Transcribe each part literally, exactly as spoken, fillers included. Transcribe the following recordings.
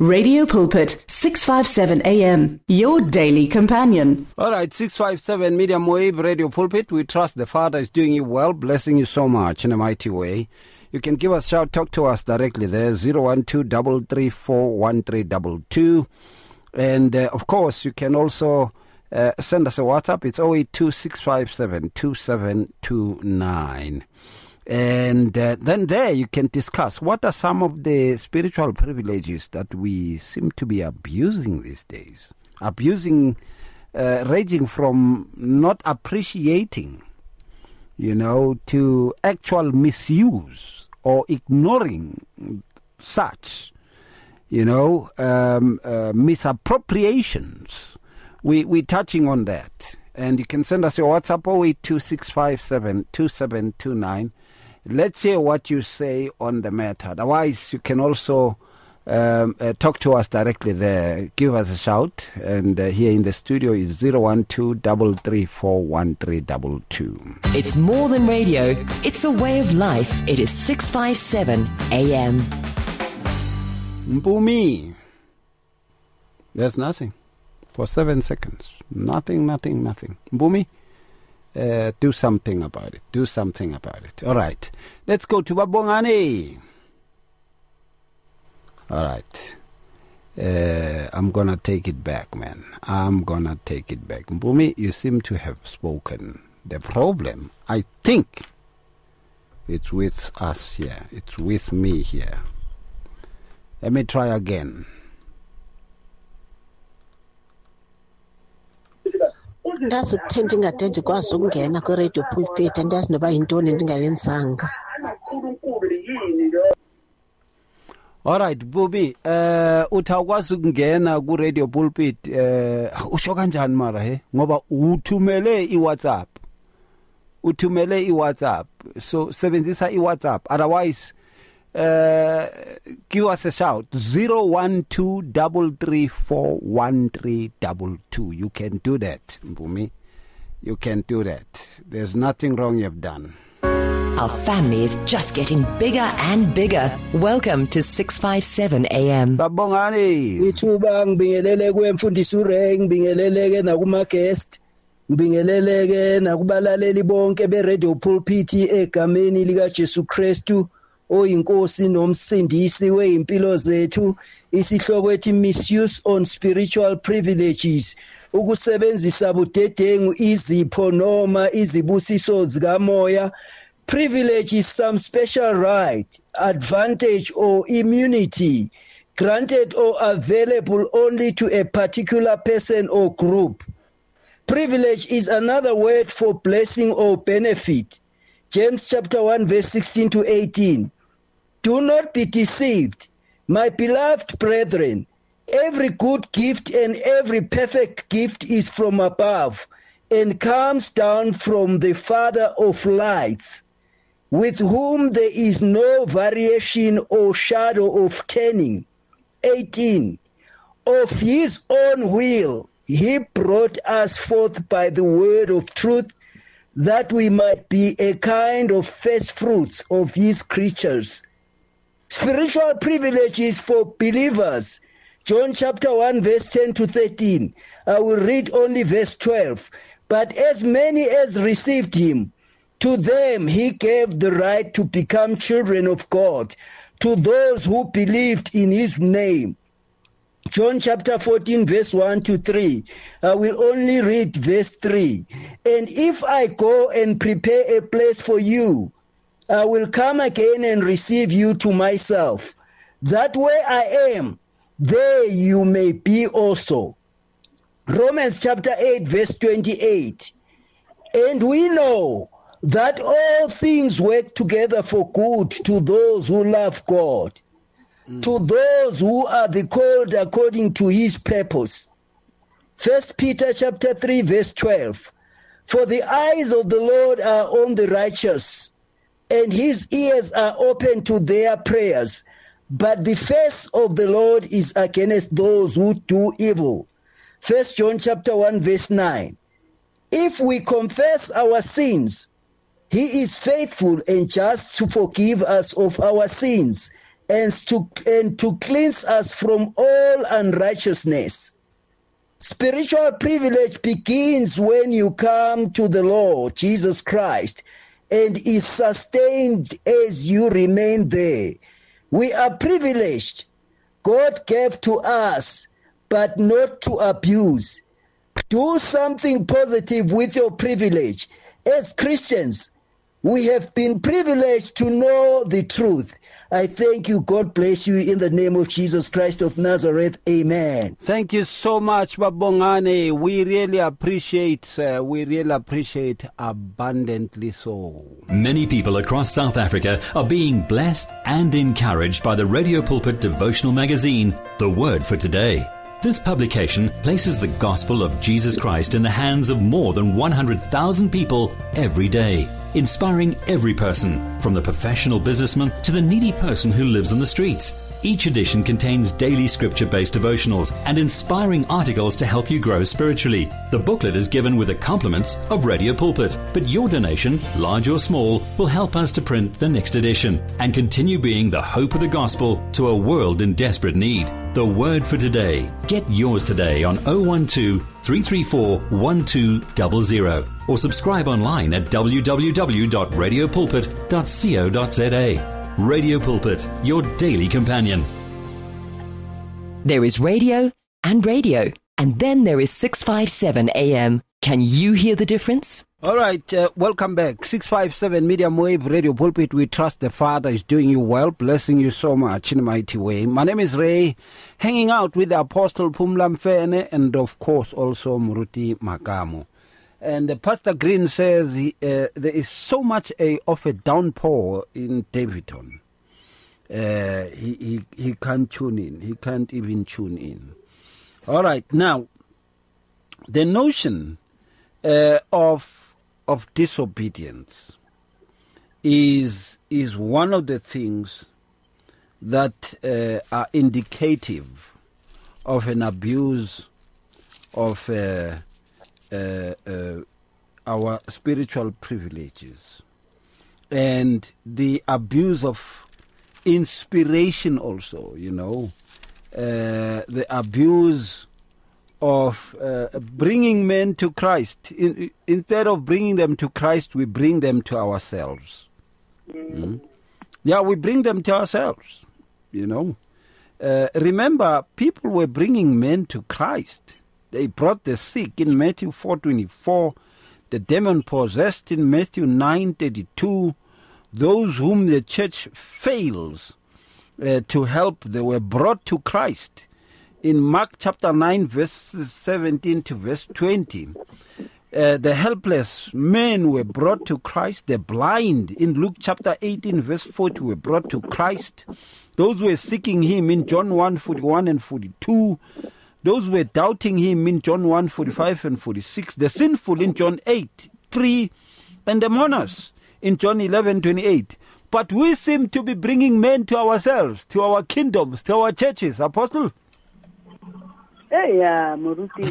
Radio Pulpit, six fifty-seven A M, your daily companion. All right, six fifty-seven Medium Wave Radio Pulpit. We trust the Father is doing you well, blessing you so much in a mighty way. You can give us a shout, talk to us directly there, zero one two, three three four, one three two two. And, uh, of course, you can also uh, send us a WhatsApp. It's zero eight two, six five seven, two seven two nine. And uh, then there you can discuss what are some of the spiritual privileges that we seem to be abusing these days. Abusing, uh, ranging from not appreciating, you know, to actual misuse or ignoring such, you know, um, uh, misappropriations. We, we're touching on that. And you can send us your WhatsApp, zero eight two, six five seven, two seven two nine. Let's hear what you say on the matter. Otherwise, you can also um, uh, talk to us directly there. Give us a shout. And uh, here in the studio is zero one two, three three four, one three two two. It's more than radio. It's a way of life. It is six fifty-seven A M. Mpumi. There's nothing. For seven seconds. Nothing, nothing, nothing. Mpumi. Uh, do something about it. Do something about it. All right. Let's go to Babongani. All right. Uh, I'm going to take it back, man. I'm going to take it back. Mpumi, you seem to have spoken. The problem, I think, it's with us here. It's with me here. Let me try again. Ndazi kutheni ndingade ndikwazi ukungena kwi-radio pulpit andazi noba yintoni ndingayenzanga. All right, Bubi, uh, uthakwazi ukungena ku-radio pulpit, uh, usho kanjani mara he? Ngoba uthumele i-WhatsApp. Uthumele i-WhatsApp. So, sebenzisa i-WhatsApp. Otherwise, uh, give us a shout. zero one two, three three four, one three two two. You can do that, Mpumi. You can do that. There's nothing wrong you've done. Our family is just getting bigger and bigger. Welcome to six fifty-seven A M. Babongani. Ithuba ngibingelele kwemfundisi uRay, ngibingeleleke nakuma guest, ngibingeleleke nakubalaleli bonke be-radio pulpit egameni lika Jesu Kristu oyinkosi nomsindisi weimpilo zethu. Isihloko ethi misuse on spiritual privileges, ukusebenzisa budedengu izipho noma izibusiso zikamoya. Privilege is some special right, advantage or immunity granted or available only to a particular person or group. Privilege is another word for blessing or benefit. James chapter one verse sixteen to eighteen. Do not be deceived, my beloved brethren. Every good gift and every perfect gift is from above and comes down from the Father of lights, with whom there is no variation or shadow of turning. eighteen. Of his own will he brought us forth by the word of truth, that we might be a kind of first fruits of his creatures. Spiritual privileges for believers. John chapter one verse ten to thirteen. I will read only verse twelve. But as many as received him, to them he gave the right to become children of God, to those who believed in his name. John chapter fourteen verse one to three. I will only read verse three. And if I go and prepare a place for you, I will come again and receive you to myself, that where I am, there you may be also. Romans chapter eight verse twenty-eight. And we know that all things work together for good to those who love God, mm. to those who are the called according to his purpose. First Peter chapter three verse twelve. For the eyes of the Lord are on the righteous, and his ears are open to their prayers, but the face of the Lord is against those who do evil. First John chapter one verse nine. If we confess our sins, he is faithful and just to forgive us of our sins and to, and to cleanse us from all unrighteousness. Spiritual privilege begins when you come to the Lord Jesus Christ and is sustained as you remain there. We are privileged. God gave to us, but not to abuse. Do something positive with your privilege. As Christians, we have been privileged to know the truth. I thank you. God bless you in the name of Jesus Christ of Nazareth. Amen. Thank you so much, Babongane. We really appreciate, uh, we really appreciate abundantly so. Many people across South Africa are being blessed and encouraged by the Radio Pulpit devotional magazine, The Word for Today. This publication places the gospel of Jesus Christ in the hands of more than one hundred thousand people every day, inspiring every person, from the professional businessman to the needy person who lives on the streets. Each edition contains daily scripture-based devotionals and inspiring articles to help you grow spiritually. The booklet is given with the compliments of Radio Pulpit, but your donation, large or small, will help us to print the next edition and continue being the hope of the gospel to a world in desperate need. The Word for Today. Get yours today on oh one two, three three four, one two zero zero or subscribe online at w w w dot radio pulpit dot co dot z a. Radio Pulpit, your daily companion. There is radio and radio, and then there is six fifty-seven A M. Can you hear the difference? All right, uh, welcome back. six fifty-seven Medium Wave Radio Pulpit. We trust the Father is doing you well, blessing you so much in a mighty way. My name is Ray, hanging out with the Apostle Pumla Mfene and, of course, also Muruti Makamo. And uh, Pastor Green says he, uh, there is so much a, of a downpour in Davidton. Uh, he, he, he can't tune in. He can't even tune in. All right, now, the notion uh, of of disobedience is is one of the things that uh, are indicative of an abuse of uh, uh, uh, our spiritual privileges and the abuse of inspiration also, you know, uh, the abuse of uh, bringing men to Christ. In, instead of bringing them to Christ, we bring them to ourselves. Mm. Yeah, we bring them to ourselves, you know. Uh, remember, people were bringing men to Christ. They brought the sick in Matthew four twenty-four, the demon-possessed in Matthew nine thirty-two, those whom the church fails uh, to help, they were brought to Christ. In Mark chapter nine, verses seventeen to verse twenty, uh, the helpless men were brought to Christ. The blind in Luke chapter eighteen, verse forty, were brought to Christ. Those who were seeking him in John one, forty-one and forty-two. Those who were doubting him in John one, forty-five and forty-six. The sinful in John eight, three. And the mourners in John eleven, twenty-eight. But we seem to be bringing men to ourselves, to our kingdoms, to our churches. Apostle? Hey, yeah, Muruti.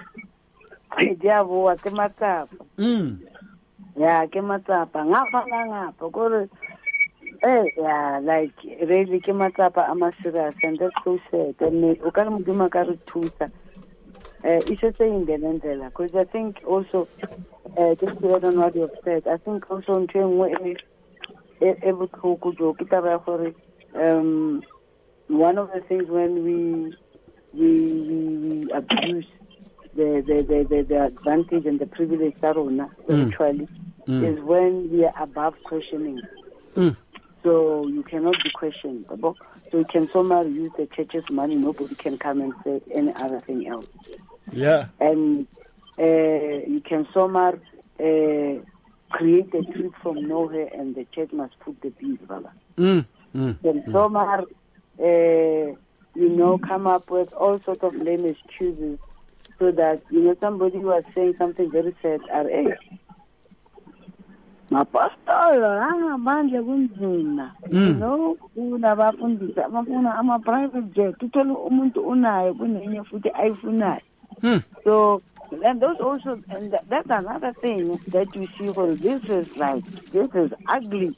Diabo, ke matsapa. Mm. Yeah, ke matsapa. Ngapa ngapa. Gore, eh, yeah, like really ke matsapa ama serious, and that's so sad. And o ka mo duma ka re thusa. Eh, it's just saying the ndlela, because I think also, uh, just to add on what you've said, I think also in terms of every kujo kitaba gore, um, one of the things when we we, we abuse the the, the, the the advantage and the privilege sarona spiritually mm. is when we are above questioning. Mm. So you cannot be questioned. So you can somehow use the church's money. Nobody can come and say any other thing else. Yeah. And uh, you can somehow uh, create a truth from nowhere, and the church must put the bill, brother. Mm. Mm. Then mm. somehow, uh, you know, come up with all sorts of lame excuses, so that, you know, somebody was saying something very sad, R A. Mapostolo, angabandle kunzima. You know, unabafundisa, amafuna ama private jet. Uthola umuntu unayo kunenye futhi ayifunayo. So, and those also, and that, that's another thing that you see. Well, this is like, this is ugly.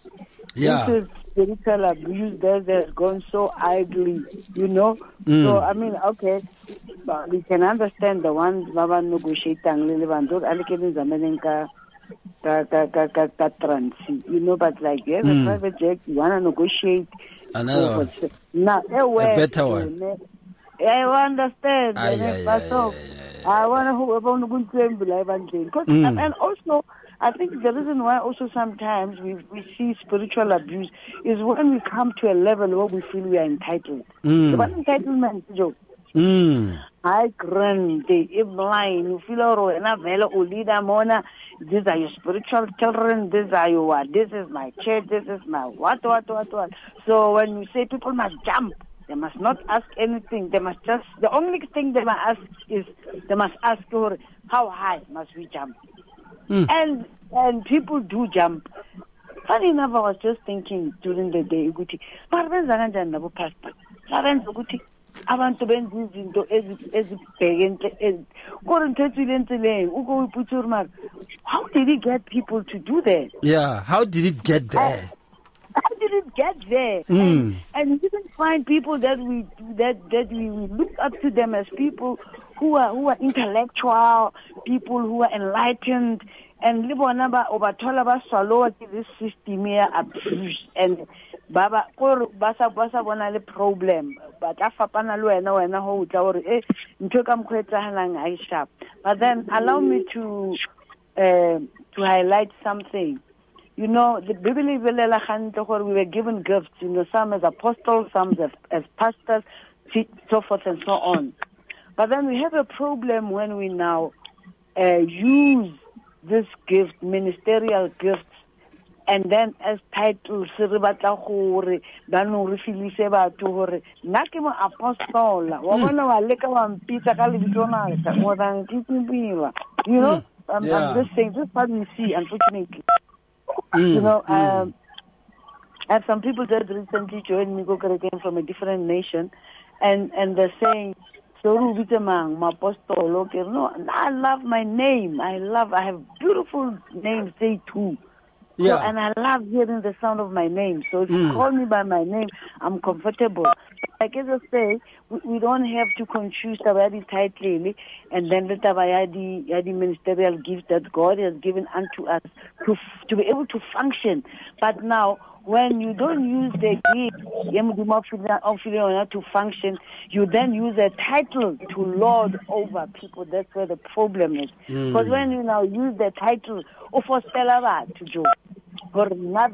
Yeah. This is spiritual abuse that has gone so idly, you know. Mm. So I mean, okay, but we can understand the ones Baba negotiating le bandor allocating zamenenka ka ka ka ka ka trans, you know, but like yeah, Mm. the private jet, you wanna negotiate Another one. now a better one. I understand. Aye, and, aye, but aye, so, aye, I want to whoever going to believe and because Mm. and also I think the reason why also sometimes we we see spiritual abuse is when we come to a level where we feel we are entitled. Mm. What entitlement, Joe? Mm. I grant if blind, you feel or na vela o leader mona. These are your spiritual children. These are your what? This is my church. This is my what what what what. So when you say people must jump. They must not ask anything. They must just, the only thing they must ask is, they must ask her, how high must we jump? Mm. And and people do jump. Funny enough, I was just thinking during the day, Uguti, Marbenza kanjani nabo pastor. Sabenza ukuthi abantu benza izinto ezibhekene korintethile entsileng uko uyiphutha uri how did he get people to do that? Yeah, how did it get there? I, How did it get there? Mm. And, and we didn't find people that we that that we, we look up to them as people who are who are intellectual, people who are enlightened, and libonaba obathola baswallowa this system here abuse and baba kore basa basa bona le problem but afapana le wena wena ho tla hore eh ntho ka mkhwetsahalang I sharp. But then allow me to uh, to highlight something. You know, the Bible we were given gifts, you know, some as apostles, some as, as pastors, so forth and so on. But then we have a problem when we now uh, use this gift, ministerial gifts, and then as titles, you know, I'm, Yeah. I'm just saying, this is what we see, unfortunately. Mm, You know, mm. um, and some people that recently joined me, go came from a different nation, and, and they're saying, so Rubitamang, my apostle, okay, no, I love my name. I love, I have beautiful names, they too. So, Yeah. and I love hearing the sound of my name. So if Mm. you call me by my name, I'm comfortable. Like as I say, we, we don't have to confuse the title and then the Tabayadi Yadi ministerial gift that God has given unto us to to be able to function. But now, when you don't use the gift to function, you then use a title to lord over people. That's where the problem is. Because Mm. when you now use the title of a to Joe. This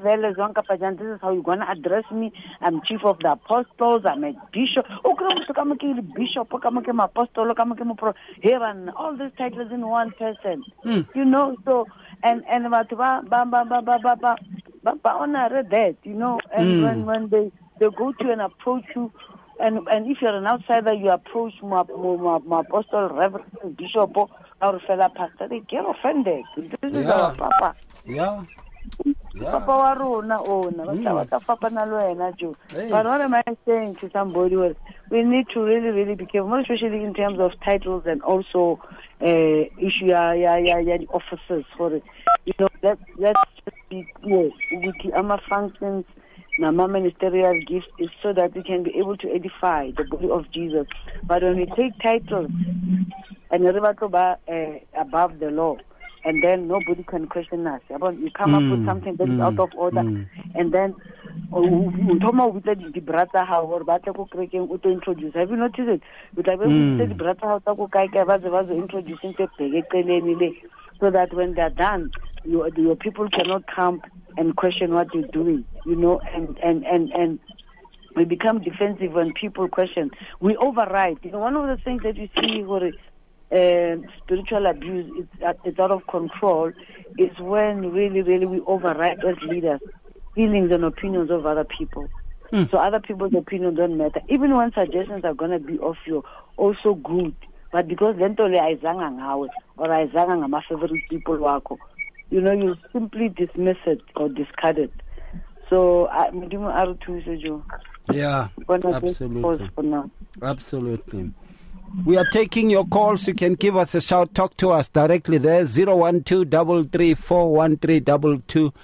is how you're going to address me. I'm chief of the apostles. I'm a bishop. Oh, come on, bishop. Come on, apostle. Come on, pro. Heaven. All these titles in one person. Mm. You know. So and and ba ba ba ba ba ba ba ba ba honor that. You know. And Mm. when when they they go to and approach you, and and if you're an outsider, you approach my my, my apostle, reverend, bishop, or fellow pastor. They get offended. This is Yeah. our papa. Yeah. Yeah. Papa wa rona ona Mm. ba papa na lo wena jo. Hey. But what am I saying to somebody was we need to really really be careful, more especially in terms of titles and also uh, issue ya ya ya ya the officers for it. You know, let let's just be clear with the ama functions na ma ministerial gifts is so that we can be able to edify the body of Jesus. But when we take titles and uh, above the law, and then nobody can question us. You come Mm, up with something that is mm, out of order, mm. and then Utoma with the brother how or Batako Kraken to introduce. Have you noticed it? With Mm. the brother how Taku Kaika was introducing the so that when they're done, you, your people cannot come and question what you're doing, you know, and, and, and, and we become defensive when people question. We override. You know, one of the things that you see where Uh, spiritual abuse is it's out of control is when really, really we override as leaders feelings and opinions of other people. Mm. So other people's opinions don't matter. Even when suggestions are going to be of you, also good. But because lentole aizanga ngawe or aizanga ngama favorite people wako, you know, you simply dismiss it or discard it. So, Mudimo Arutu Sejo. Yeah, absolutely. For now. Absolutely. We are taking your calls. You can give us a shout. Talk to us directly there. zero one two three three four one three two two.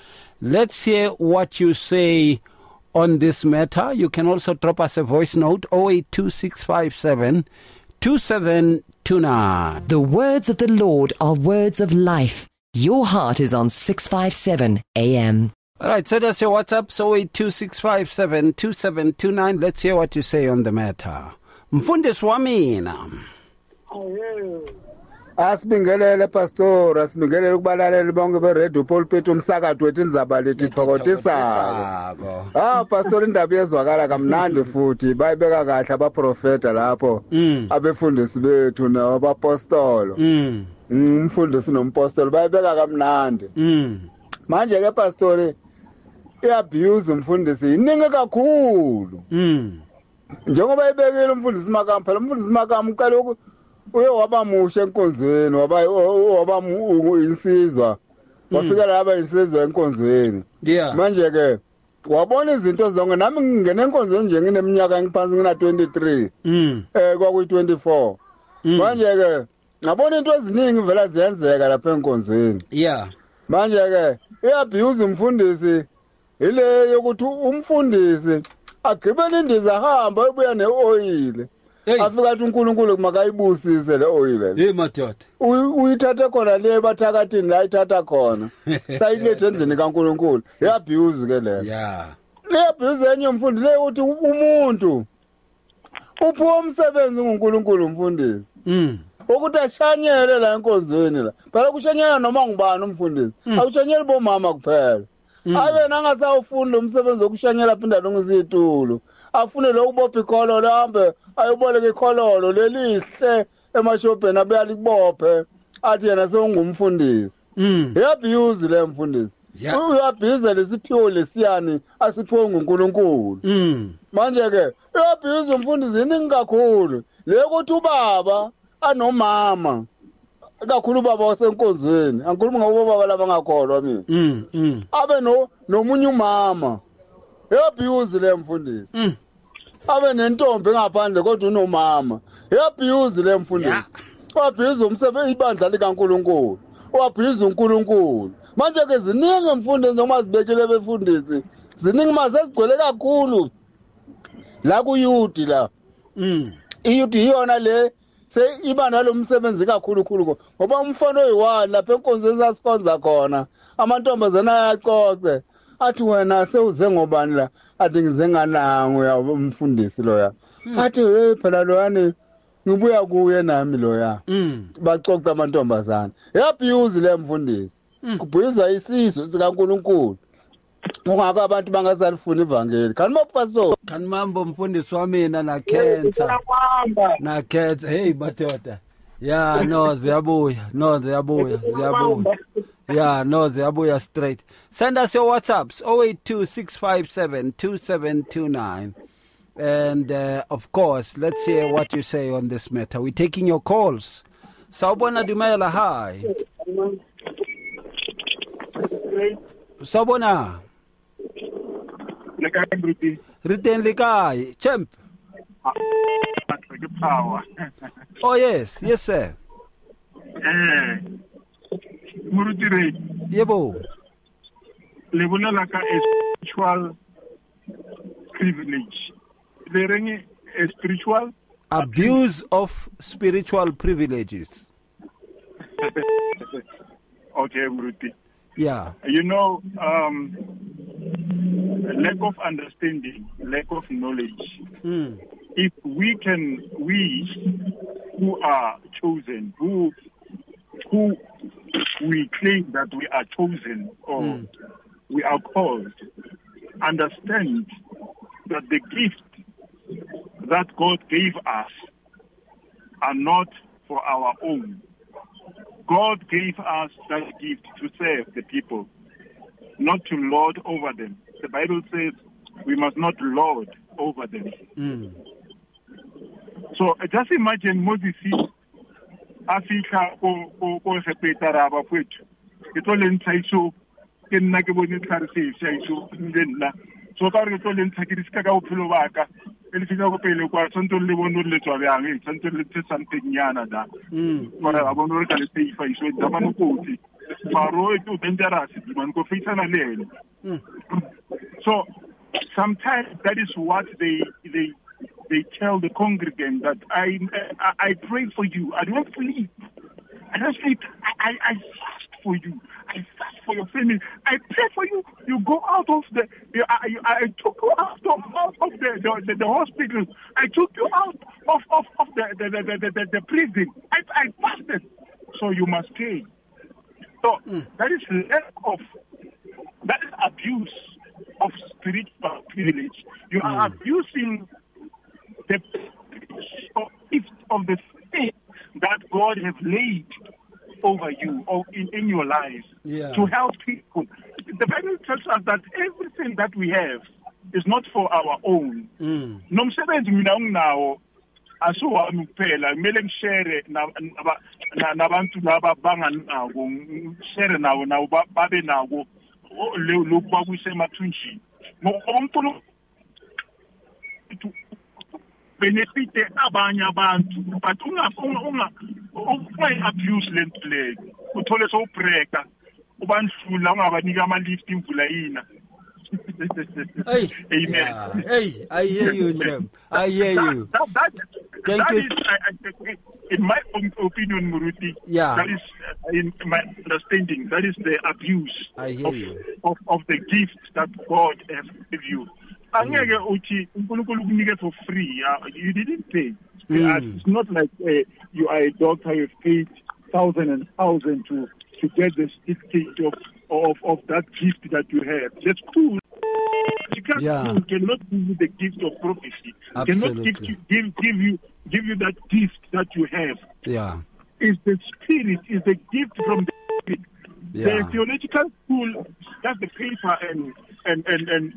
Let's hear what you say on this matter. You can also drop us a voice note, oh eight two six five seven two seven two nine. The words of the Lord are words of life. Your heart is on six fifty-seven A M. All right, send us your WhatsApp, oh eight two six five seven two seven two nine. Let's hear what you say on the matter. Mfundisi wamina. Asibingelele pastor, asibingelele kubalaleli bonke beRadio Pulpit umsakazo wethu indzaba lethi thokotisayo. Ah pastor, indaba yezwakala kamnandi futhi bayibeka kahle abaprofeta lapho abefundisi bethu nabapostolo. Mm. Umfundisi nompostolo bayibeka kamnandi. Mm. Manje ke pastor iabuse umfundisi iningi kakhulu. Mm. Njengoba ibekile umfundisi Makam, phela umfundisi Makam uqale uku uye waba musha enkonzweni, waba waba insizwa. Wafika lapha insizwa enkonzweni. Yeah. Manje ke wabona izinto zonke, nami ngingena enkonzweni nje ngineminyaka engiphansi ngina twenty-three. Mm. Eh kwakuyi twenty-four. Manje ke ngabona into eziningi vela ziyenzeka lapha enkonzweni. Yeah. Manje ke iabuse umfundisi ile yokuthi umfundisi agibele indiza hamba ebuya neoil. Afika athi uNkulunkulu makayibusise le oil. Hey madoda. Uyithathe khona le bathakathini la ithatha khona. Sayilethe endlini kaNkulunkulu. Yabuse ke le. Yeah. Yabuse enye umfundi le uthi umuntu uphuwa umsebenzi nguNkulunkulu umfundisi. Mm. Ukuthi ashanyele la enkonzweni la. Phela kushanyela noma ngubani umfundisi. Akushanyeli bomama kuphela. Abe nangasawufunda umsebenzi wokushanyela phinda longizitulo. Afune lokubopha ikhololo hambe ayoboleka ikhololo lelihle emashopeni abeyalibophe athi yena sewungumfundisi. Mm. Yabuse le mfundisi. Uyabhiza lesiphiwo lesiyani asiphiwe nguNkulunkulu. Mm. Manje ke yabhiza umfundisi iningi kakhulu. Le ukuthi ubaba anomama kakhulu baba wasenkonzweni, angikhuluma ngabo baba labangakholwa mina. Mm. Mm. Abe no nomunye umama. Yabuse le mfundisi. Mm. Abe nentombi ngaphandle kodwa unomama. Yabuse le mfundisi. Wabhiza umsebenzi ibandla likaNkulunkulu. Wabhiza uNkulunkulu. Manje ke ziningi emfundisi noma zibekele befundisi. Ziningi mazezigcwele kakhulu. La ku youth la. Mm. Iyouth iyona le se iba nalo msebenzi kakhulu khulu ngoba umfana oyi-one lapha enkonzweni sasikhonza khona amantombazana ayacoce athi wena sewuze ngobani la athi ngize nganango ya umfundisi loya athi hey phela loyani ngibuya kuye nami loya bacoca amantombazana yabuse le mfundisi kubhizwa isizwe sikaNkulunkulu ungaka abantu bangasalifuna ivangeli kanti mapastor kanti mambo mfundisi wamina na cancer na cancer hey madoda yeah no ziyabuya no ziyabuya ziyabuya yeah no ziyabuya straight. Send us your WhatsApps oh eight two six five seven two seven two nine and uh, of course let's hear what you say on this matter. We're taking your calls. Sawubona Dumela, hi. Sawubona. Written Likai, champ. Oh yes, yes sir. Eh, Murutire. Yebo. Lebona laka spiritual privilege. There a spiritual abuse of spiritual privileges. Okay, Muruti. Yeah. You know, um, lack of understanding, lack of knowledge. Mm. If we can, we who are chosen, who who we claim that we are chosen or mm. we are called, understand that the gift that God gave us are not for our own. God gave us that gift to serve the people, not to lord over them. The Bible says we must not lord over them. Mm. So just imagine Moses afika ko ko ko sepetara ba pwetu. Ito le ntaiso ke nna ke bone tlhare se seiso nna. So ka re to le ntshakiriska ka bophelo baka. Ele fika go pele kwa tsonto le bono le tswa bjang, e tsonto le tse something yana da. Mm. Mara ba bono re ka le seifa iso da mano kotsi. Maro e to dangerous, di man go fitsa na le. Mm. So sometimes that is what they they they tell the congregant, that I I, I pray for you. I don't sleep. I don't sleep. I, I, I fast for you. I fast for your family. I pray for you. You go out of the. You, I, I took you out of, out of the, the, the, the hospital. I took you out of, of, of the, the, the, the, the, the prison. I, I fasted. So you must stay. So mm. that is lack of, that is abuse of spiritual privilege. You mm. are abusing the gift of the faith that God has laid over you or in, in your life yeah. to help people. The Bible tells us that everything that we have is not for our own. Nomsebenzi mina nginawo asuwami kuphela, kumele ngishare nabantu laba banganako, ngishare nawo nawo babe nako lokhu bakwisemathunjini. Ngoba benefite abanye abantu, but unga unga abuse lento leyo. Uthole so breaker ubandlula ungabanika ama lift imvula yina. Hey, amen. Yeah. Hey, I hear you, Jim. I hear you. That, that, that, Thank that you. Is, I, I, in my opinion, Muruti, yeah. that is, uh, in my understanding, that is the abuse I hear of, you. of, of the gift that God has given you. Angeke uthi uNkulunkulu ukunike for free. Uh, you didn't pay. Mm. Uh, it's not like uh, you are a doctor. You've paid thousand and thousand to to get the certificate of, of of that gift that you have. That's cool. You can't, Yeah. you cannot give you the gift of prophecy. Absolutely. Cannot give you, give give you give you that gift that you have. Yeah. It's the spirit. It's the gift from the spirit. Yeah. The theological school, that's the paper and and and and.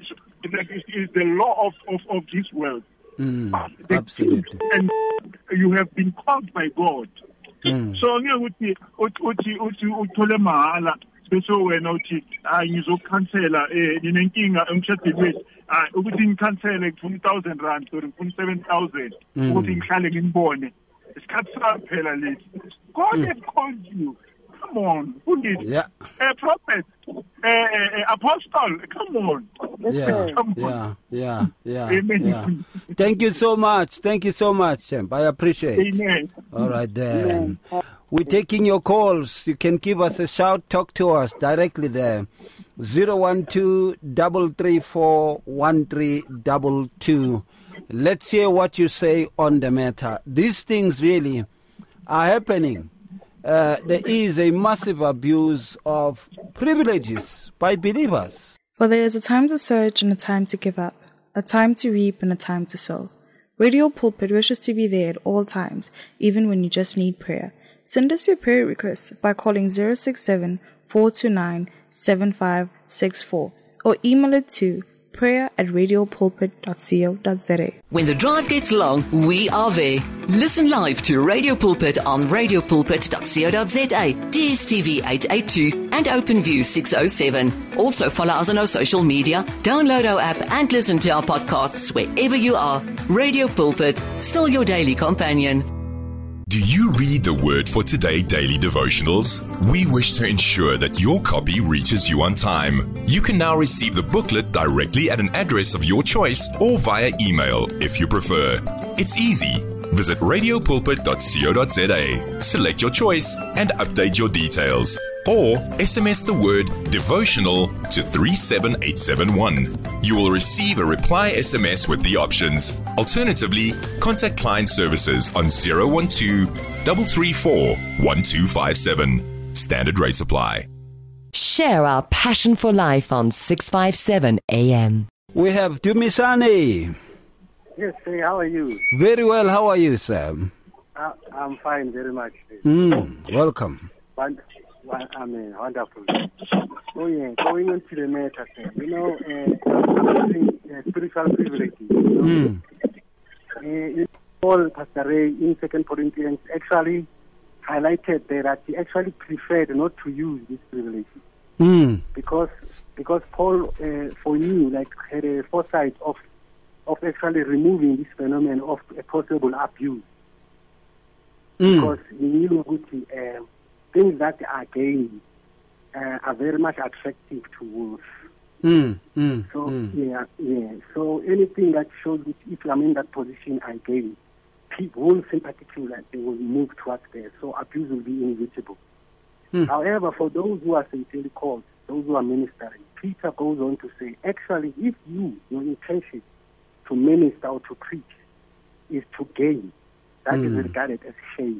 Is the law of, of, of this world. Mm, the absolutely. gift, and you have been called by God. Mm. So ngeke uthi uthi uthi uthole mahala bese wena uthi hayi ngizokhansela eh ninenkinga emshadweni ah ukuthi ngikhansele ngifuna one thousand rand or ngifuna seven thousand ukuthi ngihlale nginibone isikhathi sami phela lesi. God has called you. Come on, who did? Yeah. A prophet, a, a, a apostle. Come on. Yeah, Come yeah, on. yeah, yeah, Amen. yeah. Thank you so much. Thank you so much, Champ. I appreciate it. Amen. All right, then. We're taking your calls. You can give us a shout. Talk to us directly there. zero one two, three three four, one three two two. Let's hear what you say on the matter. These things really are happening. Uh, there is a massive abuse of privileges by believers. For there is a time to search and a time to give up, a time to reap and a time to sow. Radio Pulpit wishes to be there at all times, even when you just need prayer. Send us your prayer requests by calling zero six seven, four two nine, seven five six four or email it to prayer at radiopulpit dot co dot za. When the drive gets long, we are there. Listen live to Radio Pulpit on radiopulpit dot co dot za, D S T V eight eighty-two and OpenView six oh seven. Also follow us on our social media, download our app and listen to our podcasts wherever you are. Radio Pulpit, still your daily companion. Do you read the Word for Today daily devotionals? We wish to ensure that your copy reaches you on time. You can now receive the booklet directly at an address of your choice or via email if you prefer. It's easy. Visit radiopulpit dot co dot za, select your choice and update your details. Or S M S the word devotional to three seven eight seven one. You will receive a reply S M S with the options. Alternatively, contact client services on zero one two, three three four, one two five seven. Standard rates apply. Share our passion for life on six fifty-seven A M. We have Dumisani. Yes, hey, how are you? Very well. How are you, Sam? Uh, I'm fine, very much. Mm, welcome. One, one, I mean, wonderful. Oh, yeah, going on to the matter, sir. You know, uh, uh, spiritual privilege. You know, mm. uh, you Paul, Pastor Ray, in Second Corinthians, actually highlighted there that he actually preferred not to use this privilege. Mm. Because, because Paul, uh, for you, like, had a foresight of of actually removing this phenomenon of a possible abuse. Mm. Because he knew uh, things that are gained uh, are very much attractive to wolves. Mm, mm, so mm. yeah, yeah. So anything that shows that if I'm in that position I gain, people will in particular they will move towards there. So abuse will be inevitable. Mm. However, for those who are sincerely called, those who are ministering, Peter goes on to say, actually, if you, your intention to minister or to preach is to gain, that mm. is regarded as shame.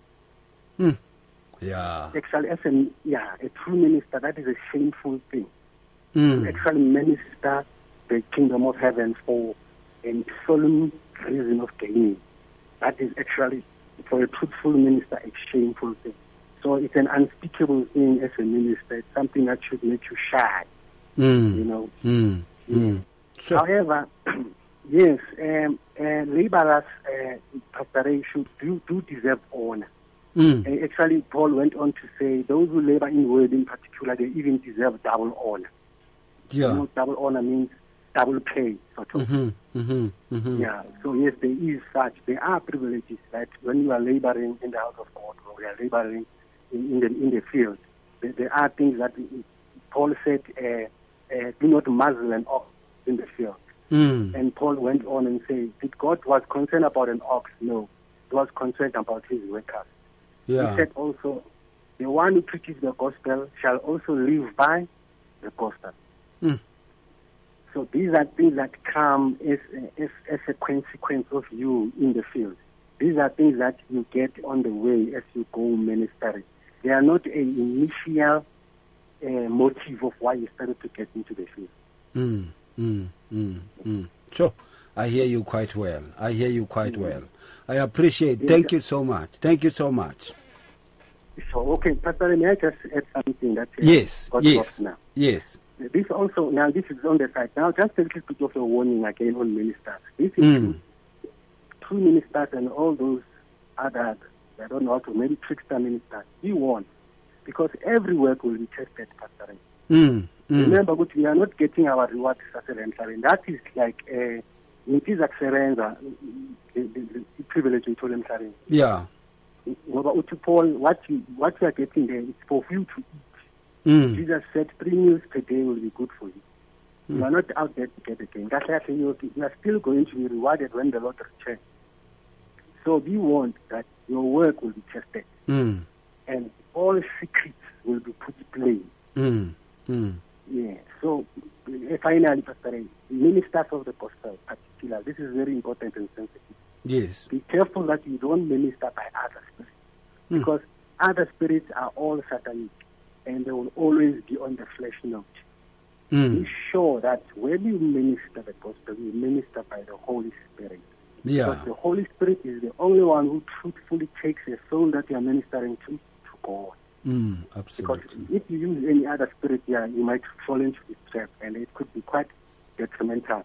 Mm. Yeah. Actually, as a, yeah, a true minister, that is a shameful thing. Mm. To actually minister the kingdom of heaven for a solemn reason of gaining. That is actually, for a truthful minister, a shameful thing. So it's an unspeakable thing as a minister. It's something that should make you shy. Mm. You know. Mm. Mm. Sure. However, yes, um, uh, laborers, uh, Pastor Ray, should do, do deserve honor. Mm. Uh, actually, Paul went on to say those who labor in word in particular, they even deserve double honor. Yeah. You know, double honor means double pay, sort of. Mm-hmm. Mm-hmm. Mm-hmm. Yeah. So yes, there is such. There are privileges that when you are laboring in the house of God, or you are laboring in, in the in the field, there, there are things that Paul said, uh, uh, "Do not muzzle an ox in the field." Mm. And Paul went on and said, "Did God was concerned about an ox? No, He was concerned about His workers." Yeah. He said also, "The one who preaches the gospel shall also live by the gospel." Mm. So these are things that come as, as, as a consequence of you in the field. These are things that you get on the way as you go ministering. They are not an initial uh, motive of why you started to get into the field. Mm, mm, mm, mm. Sure. I hear you quite well. I hear you quite mm. well. I appreciate. Yes. Thank you so much. Thank you so much. So, okay, Pastor, may I just add something that uh, yes, got yes, lost now? Yes. This also, now this is on the side. Now just a little bit of a warning again on ministers. This is Mm. true ministers and all those other, I don't know how to, maybe trickster ministers. Be warned. Because every work will be tested, Pastor. Mm. Mm. Remember, but we are not getting our rewards as a rental. And that is like, uh, it is a the, the, the privilege we told them. Yeah. Paul, what you, what you are getting there is for you to eat. Mm. Jesus said three meals per day will be good for you. Mm. You are not out there to get again. That's why you are still going to be rewarded when the Lord returns. So be warned that your work will be tested. Mm. And all secrets will be put plain. Mm. Mm. Yeah. So uh, finally, Pastor Ray, ministers of the gospel, particular, this is very important and sensitive. Yes. Be careful that you don't minister by other spirits. Mm. Because other spirits are all satanic. And they will always be on the flesh note. Mm. Be sure that when you minister the gospel, you minister by the Holy Spirit. Yeah. Because the Holy Spirit is the only one who truthfully takes a soul that you are ministering to to God. Mm, absolutely. Because if you use any other spirit, yeah, you might fall into this trap, and it could be quite detrimental.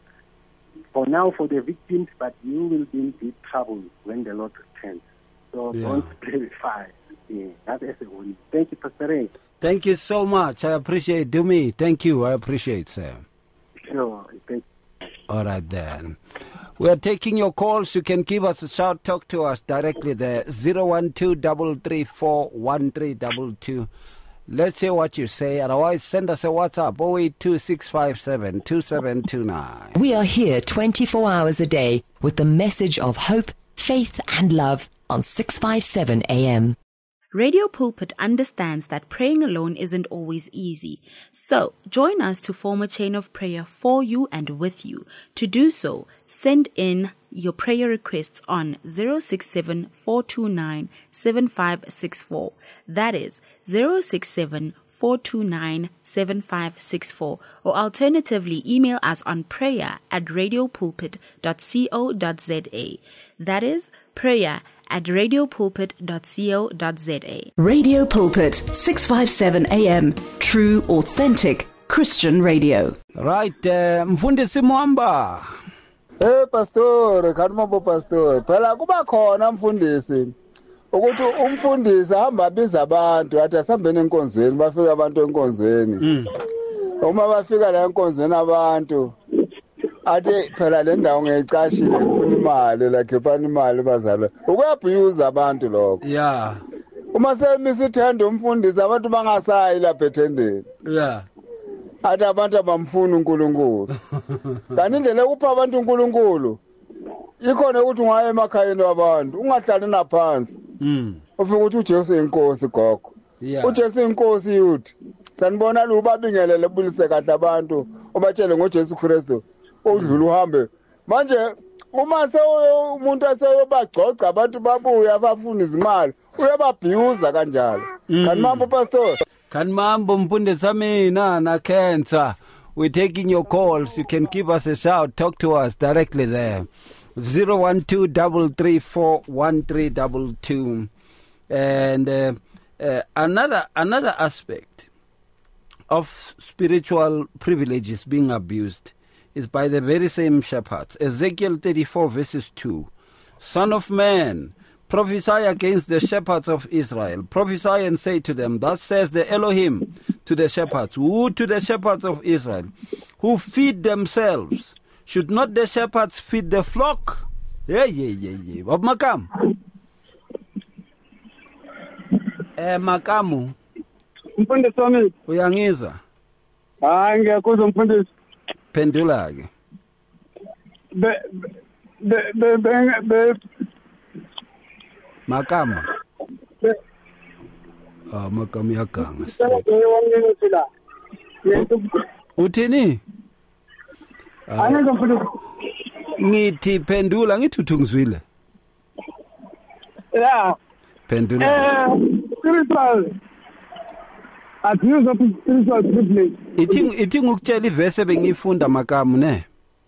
For now, for the victims, but you will be in deep trouble when the Lord returns. So Yeah. don't play with fire. Yeah, that is the one. Thank you, Pastor Ray. Thank you so much. I appreciate. Do me. Thank you. I appreciate, sir. Sure. Thank you. All right, then. We are taking your calls. You can give us a shout. Talk to us directly there. zero one two three three four one three two two. Let's hear what you say. Otherwise, send us a WhatsApp. oh eight two six five seven two seven two nine. We are here twenty-four hours a day with the message of hope, faith and love on six fifty-seven A M. Radio Pulpit understands that praying alone isn't always easy. So, join us to form a chain of prayer for you and with you. To do so, send in your prayer requests on zero six seven four two nine seven five six four. That is zero six seven four two nine seven five six four. Or alternatively, email us on prayer at radiopulpit dot co dot za. That is prayer at radiopulpit dot co dot za. Radio Pulpit, six fifty-seven A M. True, authentic Christian radio. Right, uh, Mfundisi Mwamba. Hey pastor, khanimambo pastor. Phela kuba khona mfundisi. Ukuthi umfundisi ahamba biza abantu athi asambene enkonzweni bafika abantu enkonzweni. Uma bafika la enkonzweni abantu athi phela le ndawo ngiyicashile ngifuna imali la khepana imali bazalwa. Ukuyabhuza abantu lokho. Yeah. Uma semisa ithendo umfundisi abantu bangasayi lapha ethendeni. Yeah. athi abantu abamfuna uNkulunkulu kanti indlela upha abantu uNkulunkulu ikhona ukuthi ungaye emakhayeni wabantu ungahlali naphansi mm ufika ukuthi uJesu inkosi gogo uJesu inkosi yuthi sanibona lo babingelele bulise kahle abantu obatshele ngoJesu Kristu odlula uhambe manje uma se umuntu aseyobagcoca abantu babuya abafuna izimali uyababhiuza kanjalo kanti mambo pastor kanti mambo mpundisa mina na cancer. We're taking your calls. You can give us a shout. Talk to us directly there. zero one two three three four one three two two. And uh, uh, another another aspect of spiritual privileges being abused is by the very same shepherds. Ezekiel thirty-four verses two. Son of man, prophesy against the shepherds of Israel. Prophesy and say to them, thus says the Elohim to the shepherds, who to the shepherds of Israel, who feed themselves. Should not the shepherds feed the flock? Yeah, yeah, yeah, yeah. Bob Makam. Eh, Makamu. Mfundisi wami. Uyangizwa? Hayi ngiyakuzwa mfundisi. Pendula ke. Be be be be be Makamu. Ah, Makamu yakanga. Uthini? Angazi mfundisi. Ngithi pendula ngithi uthungizwile. Yeah. Pendula. Eh, spiritual. Abuse of spiritual privilege. Ithi ithi ngukutshela ivese bengifunda Makamu ne.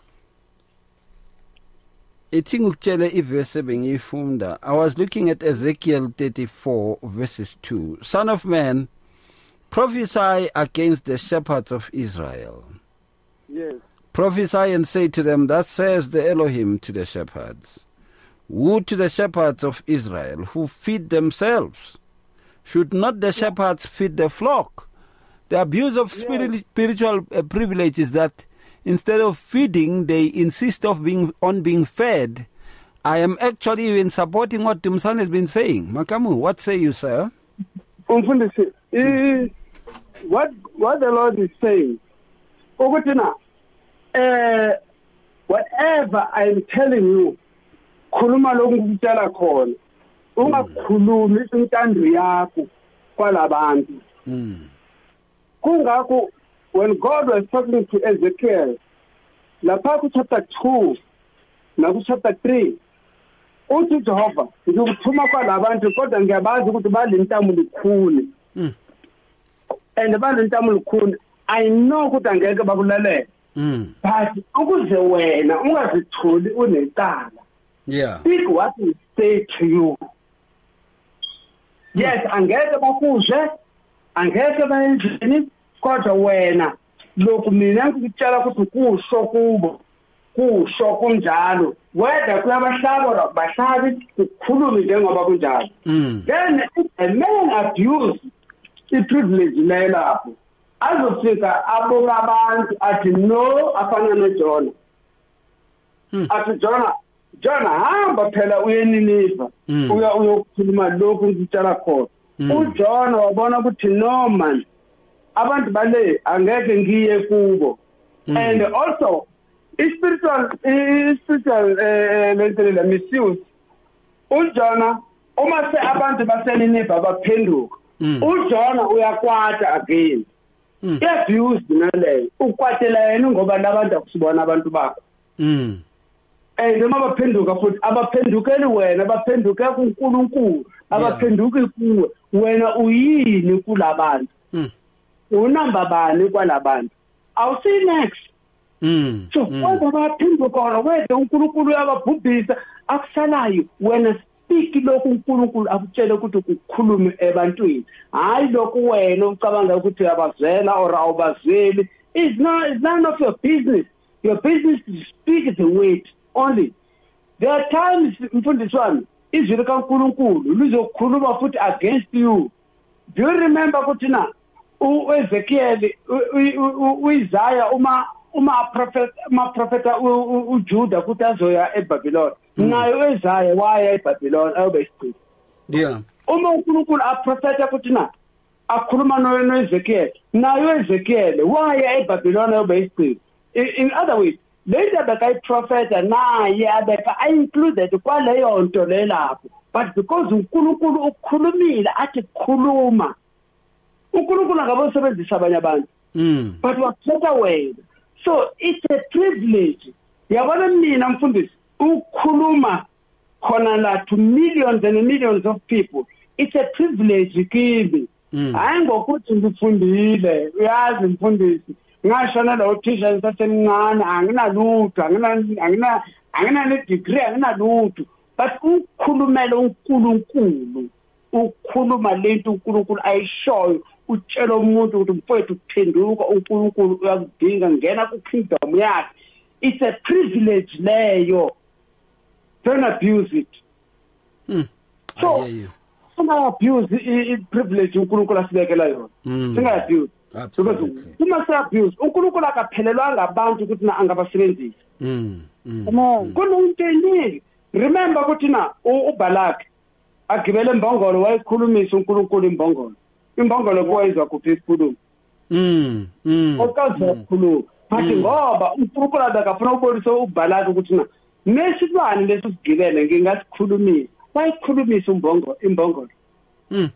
Ithi ngukutshela ivese bengifunda. I was looking at Ezekiel thirty-four verses two. Son of man, prophesy against the shepherds of Israel. Yes. Prophesy and say to them, thus says the Elohim to the shepherds. Woe to the shepherds of Israel who feed themselves. Should not the shepherds feed the flock? The abuse of spirit, spiritual uh, privilege is that instead of feeding, they insist of being on being fed. I am actually even supporting what Timsan has been saying. Makamu, what say you, sir? Umfundisi, eh, what what the Lord is saying, Ogutina, eh, whatever I am telling you, khuluma lokhu ngikutshela khona. Ungakhulumi intando yakho kwalabantu. Mm. Kungakho when God was talking to Ezekiel, lapha ku chapter two na ku chapter three, uthi Jehova, ngikuthuma kwalabantu kodwa ngiyabazi ukuthi balintamo likhuni. Mm. And balintamo likhuni, I know ukuthi angeke bakulalela. Mm. But ukuze wena ungazitholi unecala. Yeah. Speak what we say to you. Yes, angeke bakuzwe, angeke bayenzeni, kodwa wena lokhu mina ngikutshela ukuthi kusho kubo, kusho kunjalo. Whether kuyabahlaba or abahlabi, ukukhuluma njengoba kunjalo. Then a man abuse i-privilege leyo lapho. Azofika abonga abantu athi no afana noJona. Athi Jona Jona hamba phela uyeniniva uya uyokhuluma lokhu ngitshela khona uJona wabona ukuthi no man abantu bale angeke ngiye kubo and also spiritual spiritual mental misuse uJona uma se abantu baseniniva baphenduka uJona uyakwata again abuse naleyo ukwatela yena ngoba labantu akusibona abantu bakho mm Eh noma baphenduka futhi abaphendukeli wena abaphenduke kuNkulunkulu abaphenduki kuwe wena uyini kulabantu mm unamba bani kwalabantu I'll see next mm so kwaba baphenduka wena uNkulunkulu uyababhubhisa akusalayo wena speak lokhu uNkulunkulu akutshela ukuthi ukukhulume ebantwini hayi lokhu wena ucabanga ukuthi abazela or awubazeli is not is none of your business your business is to speak the word only. There are times mfundisi wami izwi likaNkulunkulu lizokhuluma futhi against you. Do you remember ukuthi na uEzekiel uIsaiah uma uma prophet uma propheta uJuda ukuthi azoya eBabylon naye uIsaiah waya eBabylon ayobe isiqhili. Yeah. Uma uNkulunkulu apropheta ukuthi na akhuluma noEzekiel nayo Ezekiel waya eBabylon yobayisiqi. In other words, later the prophet naye abeka included kwaleyo nto lelapho, but because uNkulunkulu ukhulumile athi khuluma, uNkulunkulu akabosebenzisa abanye abantu, but wakhetha wena. So it's a privilege. Yabona mina mfundisi ukhuluma khona la to millions and millions of people. It's a privilege kimi. Hayi ngokuthi ngifundile, uyazi mfundisi. Ngashona la uthisha ngisasemncane, anginalutho, angina angina angina ne degree, anginalutho. But ukhulumela uNkulunkulu, ukhuluma lento uNkulunkulu ayishoyo, utshela umuntu ukuthi mfowethu uphenduka uNkulunkulu uyakudinga ngena ku kingdom yakhe. It's a privilege leyo. Don't abuse it. Mm. So, I hear you. Singa abuse I privilege uNkulunkulu asibekela yona. Singa abuse. Absolutely. Uma sa abuse uNkulunkulu akaphelelwanga abantu ukuthi na angabasebenzisi. Mm. Mm. Kunonteni. Remember ukuthi na uBalak agibele imbongolo wayikhulumisa uNkulunkulu imbongolo. Imbongolo kwayizwa kuphi isikhulumo. Mm. Mm. Okaze ukukhuluma. Bathi ngoba uNkulunkulu akafuna ukubonisa uBalak ukuthi na nesibani lesisigibele ngingasikhulumisa. Wayikhulumisa umbongo imbongolo. Mm.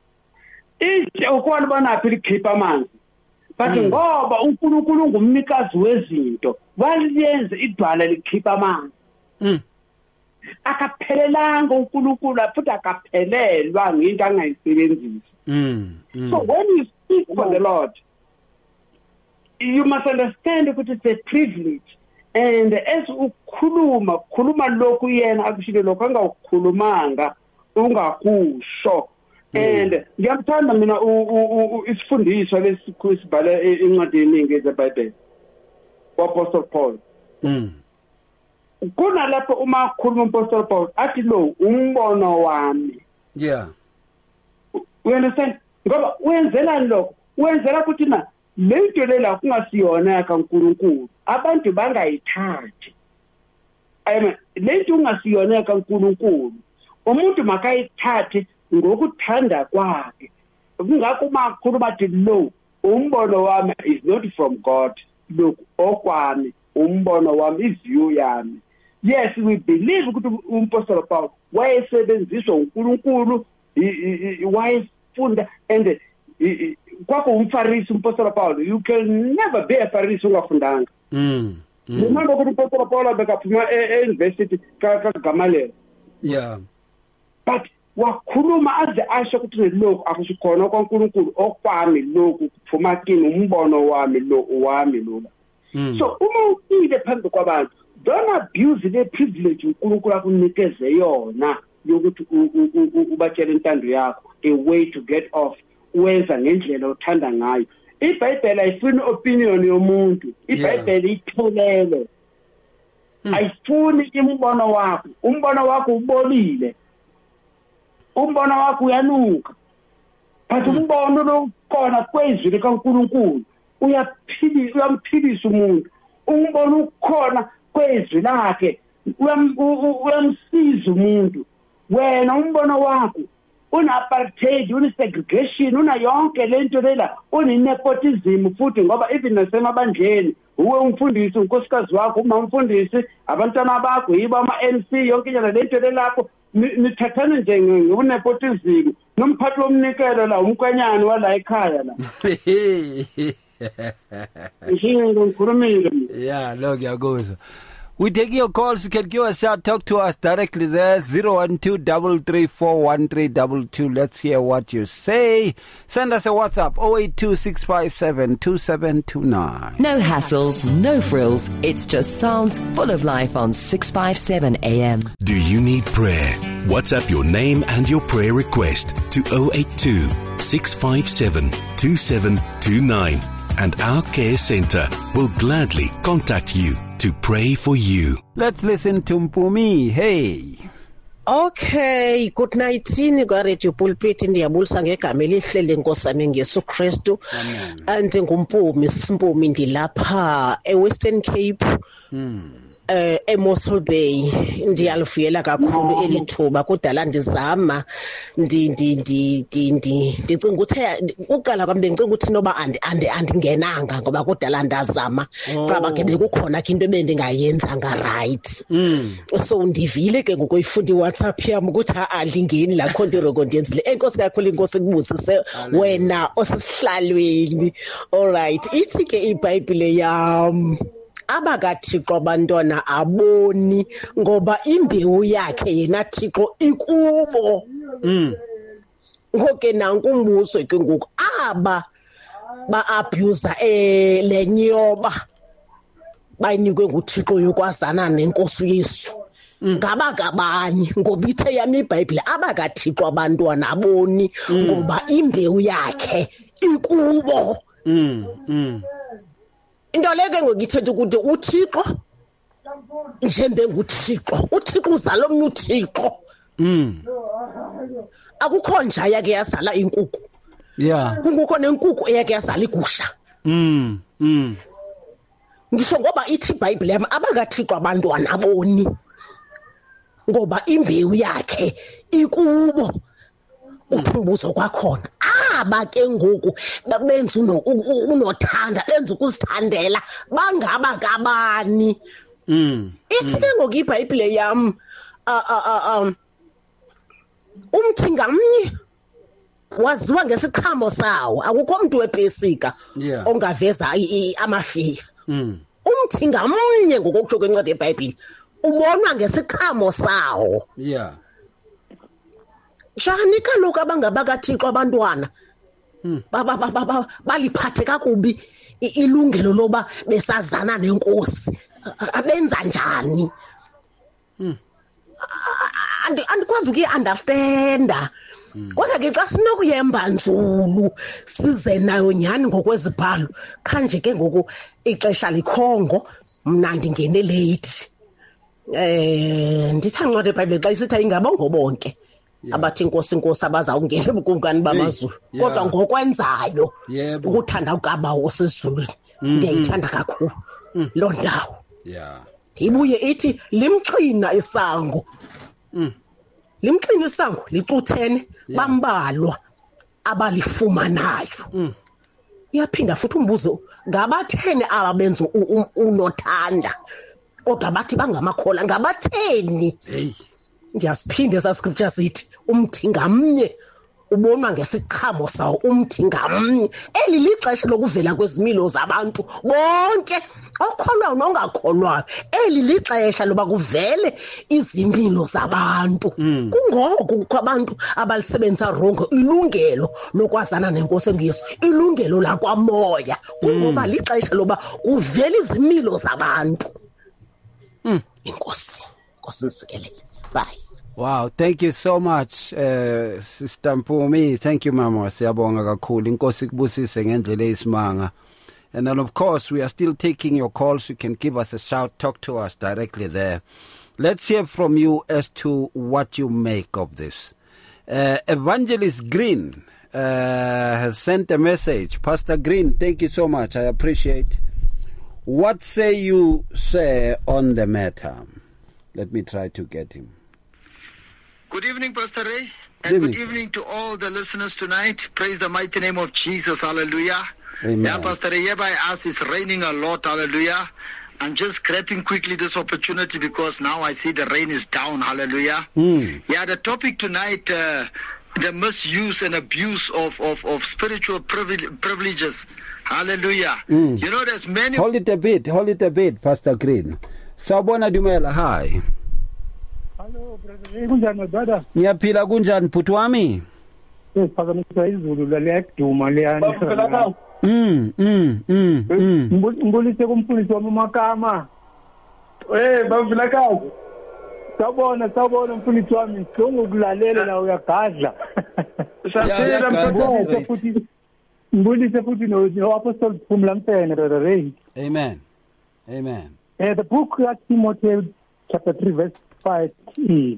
Ithi ukwani banaphi likhipha amanzi. Bathi ngoba uNkulunkulu ngumnikazi wezinto, waliyenza idwala likhipha amanzi. Mm. Akaphelelanga uNkulunkulu futhi akaphelelwa ngento angayisebenzisi. Mm. Mm. So when you speak for the Lord, you must understand that it's a privilege. And as ukhuluma khuluma lokhu yena akushilo lokho angakhulumanga ungakusho. And ngiyamthanda mina isifundiswa lesibhala encwadini eningi zeBhayibheli uApostle Paul. Mm. Kuna lapho uma khuluma uApostle Paul athi lo umbono wami. Yeah. We understand? Ngoba wenzelani lokho? Wenzela ukuthi na lento lela kungasiyona kaNkulunkulu abantu bangayithathi. Ayime lento ungasiyona kaNkulunkulu umuntu makayithathe ngokuthanda kwakhe. Kungakho makhulu bathi lo umbono wami is not from God. Look okwami umbono wami is view yami. Yes, we believe ukuthi uApostle Paul wayesebenziswa uNkulunkulu wayefunda and kwakho umfarisi uApostle Paul. You can never be a Pharisee ungafundanga. Mm. Remember ukuthi uApostle Paul bekaphuma e-university kaGamaliel. Yeah. But wakhuluma aze asho ukuthi lokho akusikhona kwaNkulunkulu okwami lokhu kuphuma kini umbono wami lo wami lona. So uma uphile phambi kwabantu, don't abuse the privilege uNkulunkulu akunikeze yona yokuthi ubatshela intando yakho, a way to get off, wenza ngendlela othanda ngayo. iBhayibheli ayifuni opinion yomuntu, iBhayibheli itholele. Ayifuni imbono wakho, umbono wakho ubolile. Umbono wakho uyanuka. But umbono lo khona kwezwi likaNkulunkulu uyaphilisa uyamphilisa umuntu. Umbono ukhona kwezwi lakhe uyamsiza umuntu. Wena umbono wakho una apartheid, una segregation, una yonke lento lela, una nepotism futhi ngoba even nasemabandleni uwe umfundisi unkosikazi wakho uma umfundisi abantwana bakho yiba ama M C yonke njalo lento lelapho nithathana nje ngonepotism nomphathi womnikelo la umkwanyana wala ekhaya la. Yeah, look, yakuzwa. We take your calls. You can give us a shout. Talk to us directly there. zero one two three three four one three two two. Let's hear what you say. Send us a WhatsApp oh eight two six five seven two seven two nine. No hassles, no frills. It's just sounds full of life on six fifty-seven A M. Do you need prayer? WhatsApp your name and your prayer request to oh eight two six five seven two seven two nine. And our care center will gladly contact you to pray for you. Let's listen to Mpumi. Hey. Okay, good night sini kwa Radio Pulpit ndiyabulisa ngegama elihle leNkosami ngeyesu Kristu. And ngumpumi Simpumi ndilapha eWestern Cape. Mm. eh eMossel Bay ndiyalivuyela kakhulu elithuba kudala ndizama ndi ndi ndi ndi ndicinga ukuthi uqala kwami bengicinga ukuthi noba andi andingenanga ngoba kudala ndazama xa bakhe bekukhona into ebendingayenzanga right so ndivile ke ngokuyifundi WhatsApp yami ukuthi andingeni la khonto iroko ndiyenzile enkosi kakhulu inkosi kubusise wena osisihlalweni all right ithi ke iBhayibhile yam abakaThixo abantwana aboni ngoba imbewu yakhe yena Thixo ikubo mm ngoke nanku umbuso ke ngoku aba ba abuse eh lenyoba bayinikwe nguThixo yokwazana nenkosi uYesu ngaba kabani ngoba ithe yami iBhayibhile abakaThixo abantwana aboni ngoba imbewu yakhe ikubo mm mm into leke ngokuthetha ukuthi uThixo njembe nguThixo uThixo uzala omnye uThixo mm akukho nje yake yazala inkukhu yeah kungukho nenkukhu eyake yazala igusha mm mm ngisho ngoba ithi iBhayibhile yami abakaThixo abantwana aboni ngoba imbewu yakhe ikubo uthumbuzo kwakhona aba ke ngoku benza unothanda benza ukuzithandela bangaba kabani mm ithi ke ngoku iBhayibhile yam um umthi ngamnye waziwa ngesiqhamo sawo akukho umuntu wepesika ongaveza amafiya mm umthi ngamnye ngokutsho kwencwadi yeBhayibhile ubonwa ngesiqhamo sawo yeah Shani kaloku abangabakaThixo abantwana baba baba baliphathe kakubi ilungelo loba besazana nenkosi abenza njani andikwazi ukuyiunderstanda kodwa ke xa sinokuyemba nzulu size nayo nyani ngokwezibhalo kanje ke ngoku ixesha likhongo mna ndingene late eh ndithancwadi eBhayibhile xa isitha ingabongo bonke abathi inkosi inkosi abazawungena ebukumkani bamazulu kodwa ngokwenzayo ukuthanda ukaba osezulwini ndiyayithanda kakhulu lo ndawo yeah ibuye ithi limxhina isango limxhina isango licuthene bambalwa abalifumanayo iyaphinda futhi umbuzo ngabathene ababenza unothanda kodwa bathi bangamakhola ngabatheni hey ndiyasiphinde sa scripture sithi umthi ngamnye ubonwa ngesiqhamo sawo umthi ngamnye eli lixesha lokuvela kwezimilo zabantu bonke okholwayo nongakholwayo eli lixesha loba kuvele izimilo zabantu kungoko kwabantu abalisebenza wrong ilungelo lokwazana nenkosi engiyesu ilungelo lakwamoya kungoba lixesha loba kuvela izimilo zabantu inkosi inkosi nsikelele bye. Wow, thank you so much, uh, Sister Mpumi. Thank you, Mama. Siyabonga kakhulu. Inkosi kubusise ngendlela eyisimanga. And then, of course, we are still taking your calls. You can give us a shout, talk to us directly there. Let's hear from you as to what you make of this. Uh, Evangelist Green uh, has sent a message. Pastor Green, thank you so much. I appreciate. What say you, sir, on the matter? Let me try to get him. Good evening, Pastor Ray, and good evening to all the listeners tonight. Praise the mighty name of Jesus, hallelujah. Amen. Yeah, Pastor Ray, here by us it's raining a lot, hallelujah. I'm just grabbing quickly this opportunity because now I see the rain is down, hallelujah. Mm. Yeah, the topic tonight, uh, the misuse and abuse of, of, of spiritual privile- privileges, hallelujah. Mm. You know, there's many... Hold it a bit, hold it a bit, Pastor Green. Sawubona Dumela, hi. Hello, brother. Kunjani brother? Ngiyaphila kunjani bhuti wami? Siphazamisa izulu laliyaduma liyani. Mm, mm, mm, mm. Mbulise kumfundisi wami uMakama. Eh, bavulakazi. Sawubona, sawubona mfundisi wami. Ngokulalela la uyagadla. Saphila mfundisi futhi. Mbulise futhi no Apostle Phumla Mfene brother Ray. Amen. Amen. Eh, the book of Timothy chapter three verse five e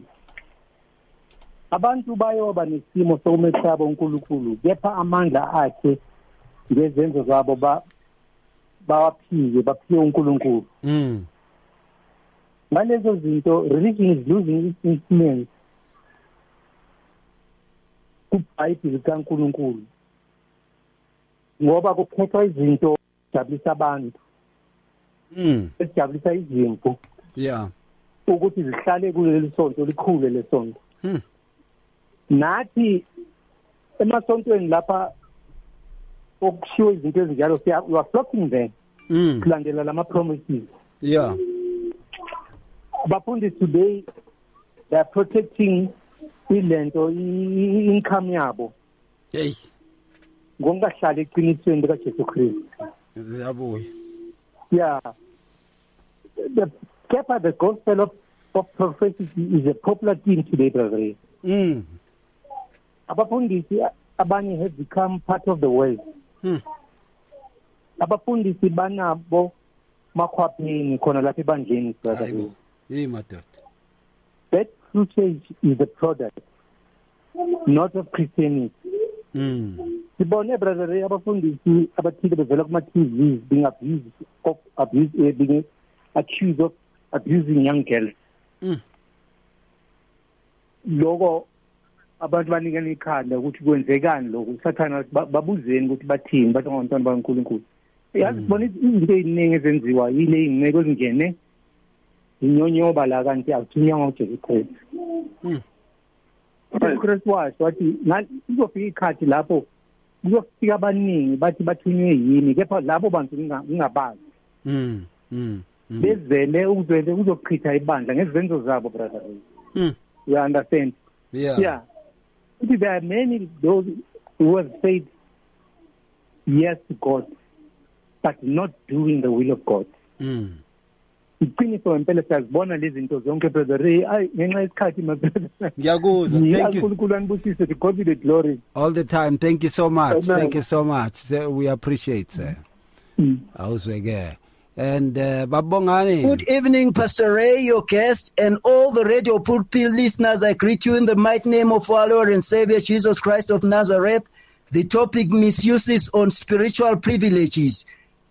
abantu bayoba nesimo sokumethaba uNkulunkulu kepha amandla akhe ngezenzo zabo ba bawaphike baphiwe uNkulunkulu. Mm. ngalezo zinto religion is losing its influence kuBhayibheli kaNkulunkulu ngoba kuphethwa izinto ezijabulisa abantu mm ezijabulisa izimvu yeah ukuthi zihlale kuleli sonto likhule lesonto hmm nathi emasontweni lapha okushiwo izinto ezinjalo siya we are flocking them mm kulandela lama promises yeah abafundisi today they are protecting ilento income yabo hey ngokungahlali eqinisweni lika Jesu Kristu yabuya yeah the kepha the gospel of, of prophecy is a popular theme today, brother. Mm. Abafundisi abanye have become part of the world. Mm. Abafundisi banabo makhwapheni khona lapha ebandleni, brother. Hey madoda. That usage is the product, not of Christianity. Mm. Sibone, brother, abafundisi abathile bevela kuma-T Vs being abused of abuse, uh, being accused of abusing young girls. Mm. Loko abantu banikana ikhanda ukuthi kwenzekani lokho sathana babuzeni ukuthi bathini bathi ngabantwana baNkulunkulu. Yazi sibona izinto eziningi ezenziwa yile ingceko ezingene inyonyoba la kanti akuthunywa ngoJesu Kristu. Mm. uKristu washo wathi ngizofika ikhathi lapho kuzofika abaningi bathi bathunywe yini kepha labo bantu ngingabazi. Mm. Mm. Bezele ukuzele uzochitha ibandla ngezenzo zabo, brother. Mm. You understand? Yeah. Yeah. There are many those who have said yes to God, but not doing the will of God. Mm. Iqiniso impela siyazibona lezi zinto zonke, brother. Ay ngenxa yesikhathi, my brother. Ngiyakuzwa. Thank you. uNkulunkulu anibusise, to God be the glory. All the time. Thank you so much. Amen. Thank you so much. We appreciate, sir. Mm. Awuzweke. And uh, Babongani. Good evening, Pastor Ray, your guest, and all the Radio Pulpit listeners. I greet you in the mighty name of our Lord and Savior Jesus Christ of Nazareth. The topic: misuses on spiritual privileges.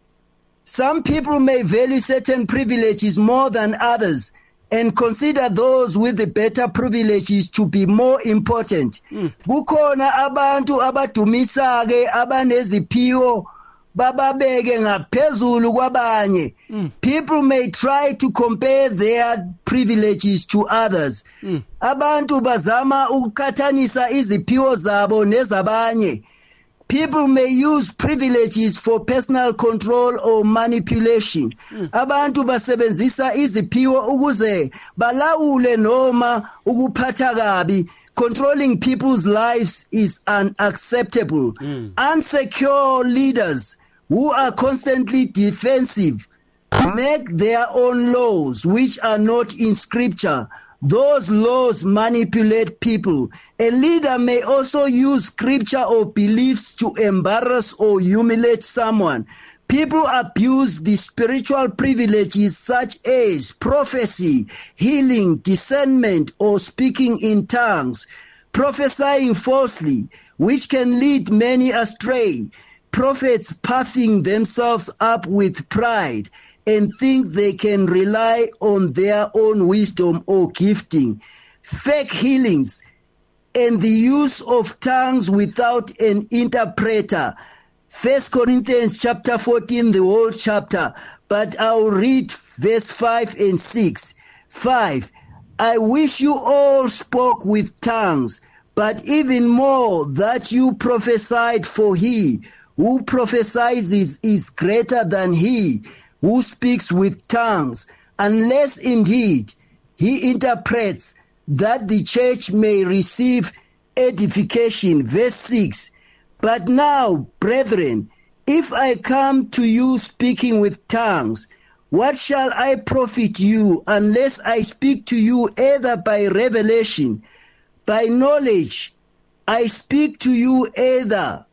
Some people may value certain privileges more than others and consider those with the better privileges to be more important. Kukhona abantu abadumisake abaneziphiwo bababeke ngaphezulu kwabanye. People may try to compare their privileges to others. Mm. Abantu bazama ukukhathanisa iziphiwo zabo nezabanye. People may use privileges for personal control or manipulation. Mm. Abantu basebenzisa iziphiwo ukuze balawule noma ukuphatha kabi. Controlling people's lives is unacceptable. Mm. Unsecure leaders who are constantly defensive make their own laws which are not in scripture. Those laws manipulate people. A leader may also use scripture or beliefs to embarrass or humiliate someone. People abuse the spiritual privileges such as prophecy, healing, discernment, or speaking in tongues, prophesying falsely, which can lead many astray. Prophets puffing themselves up with pride and think they can rely on their own wisdom or gifting. Fake healings and the use of tongues without an interpreter. First Corinthians chapter fourteen, the whole chapter, but I'll read verse five and six. five. I wish you all spoke with tongues, but even more that you prophesied, for he who prophesies is greater than he who speaks with tongues, unless indeed he interprets, that the church may receive edification. Verse six. But now, brethren, if I come to you speaking with tongues, what shall I profit you, unless I speak to you either by revelation, by knowledge? I speak to you either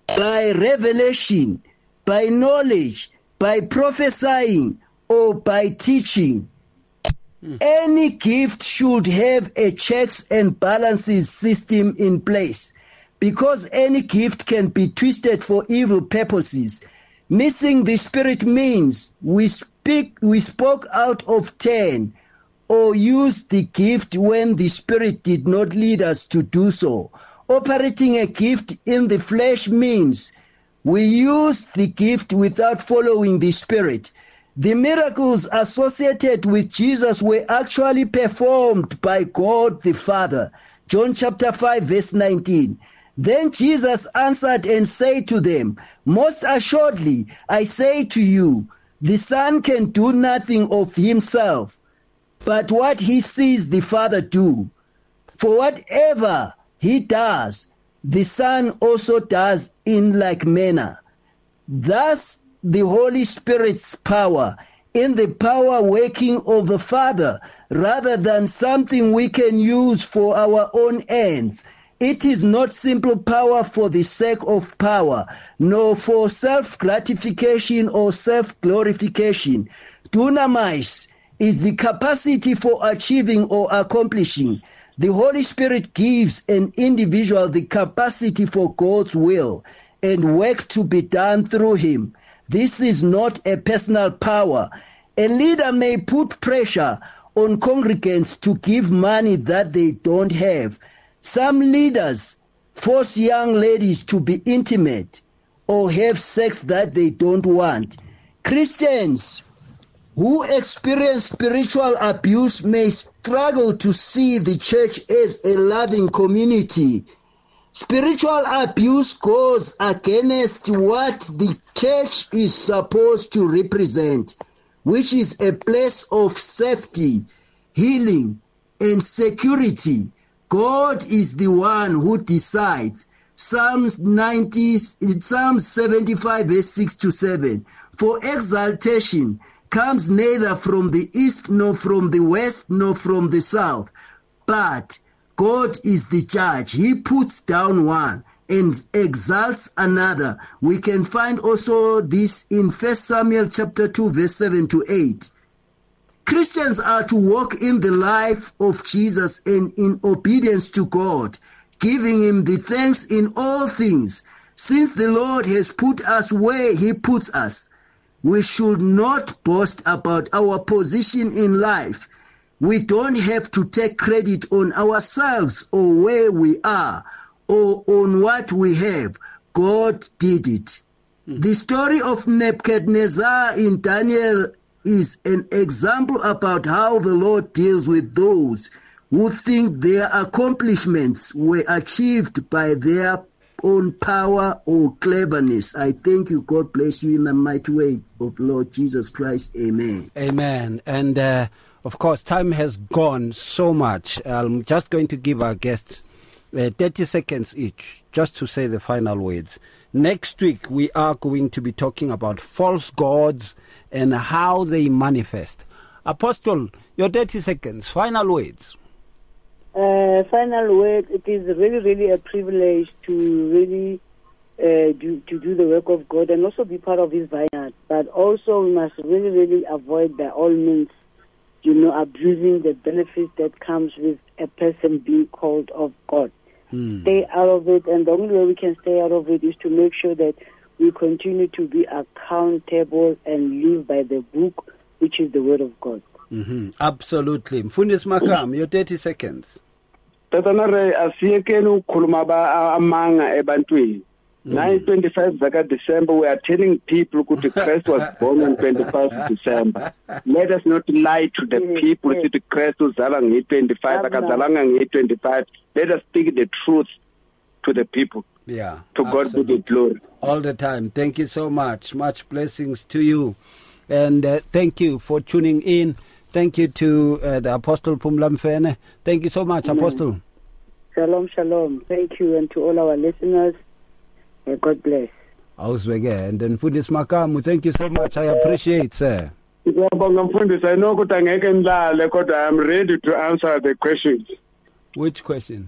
by revelation, by knowledge, by prophesying, or by teaching. Mm. Any gift should have a checks and balances system in place, because any gift can be twisted for evil purposes. Missing the spirit means we speak, we spoke out of ten, or use the gift when the Spirit did not lead us to do so. Operating a gift in the flesh means we use the gift without following the Spirit. The miracles associated with Jesus were actually performed by God the Father. John chapter five, verse nineteen. Then Jesus answered and said to them, most assuredly, I say to you, the Son can do nothing of himself, but what he sees the Father do. For whatever he does, the Son also does in like manner. Thus, the Holy Spirit's power in the power working of the Father, rather than something we can use for our own ends. It is not simple power for the sake of power, nor for self-gratification or self-glorification. Dunamis is the capacity for achieving or accomplishing. The Holy Spirit gives an individual the capacity for God's will and work to be done through him. This is not a personal power. A leader may put pressure on congregants to give money that they don't have. Some leaders force young ladies to be intimate or have sex that they don't want. Christians who experience spiritual abuse may struggle to see the church as a loving community. Spiritual abuse goes against what the church is supposed to represent, which is a place of safety, healing, and security. God is the one who decides. Psalms ninety, Psalm seventy-five, verse six to seven. For exaltation comes neither from the east, nor from the west, nor from the south. But God is the judge. He puts down one and exalts another. We can find also this in First Samuel chapter two, verse seven to eight. Christians are to walk in the life of Jesus and in obedience to God, giving him the thanks in all things. Since the Lord has put us where he puts us, we should not boast about our position in life. We don't have to take credit on ourselves or where we are or on what we have. God did it. Mm. The story of Nebuchadnezzar in Daniel is an example about how the Lord deals with those who think their accomplishments were achieved by their own power or cleverness. I thank you. God bless you in the mighty way of Lord Jesus Christ. Amen. Amen. And uh, of course, time has gone so much. I'm just going to give our guests uh, thirty seconds each just to say the final words. Next week, we are going to be talking about false gods and how they manifest. Apostle, your thirty seconds, final words. Uh, final word, it is really, really a privilege to really uh, do, to do the work of God and also be part of his vineyard. But also we must really, really avoid by all means, you know, abusing the benefits that comes with a person being called of God. Hmm. Stay out of it, and the only way we can stay out of it is to make sure that we continue to be accountable and live by the book, which is the word of God. Mm-hmm. Absolutely. Mfundisi Makam, your thirty seconds. Tatanare asiyekeni ukukhuluma ba amanga ebantwini. nine twenty-five zaka December, we are telling people that Christ was born on twenty-first December. Let us not lie to the people that Christ was born on twenty-five, on twenty-five. Let us speak the truth to the people. Yeah. To God be the glory. All the time. Thank you so much. Much blessings to you. And uh, thank you for tuning in. Thank you to uh, the Apostle Phumla Mfene. Thank you so much, Amen. Apostle. Shalom, shalom. Thank you, and to all our listeners, uh, God bless. And then Mfundisi Makamu, thank you so much. I appreciate, sir. I know that I am ready to answer the questions. Which question?